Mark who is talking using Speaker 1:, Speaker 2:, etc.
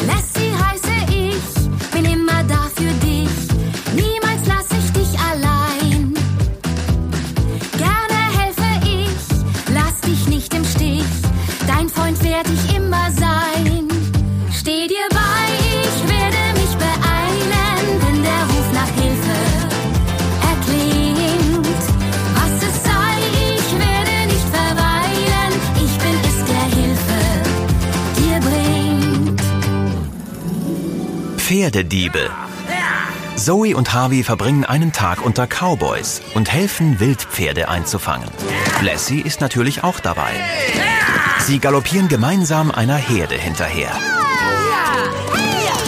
Speaker 1: Lassie heiße ich, bin immer da für dich. Niemals lass ich dich allein. Gerne helfe ich, lass dich nicht im Stich. Dein Freund werd ich immer sein. Steh dir bei, ich werde mich beeilen, wenn der Ruf nach Hilfe erklingt. Was es sei, ich werde nicht verweilen. Ich bin es, der Hilfe dir bringt.
Speaker 2: Pferdediebe. Zoe und Harvey verbringen einen Tag unter Cowboys und helfen, Wildpferde einzufangen. Lassie ist natürlich auch dabei. Sie galoppieren gemeinsam einer Herde hinterher.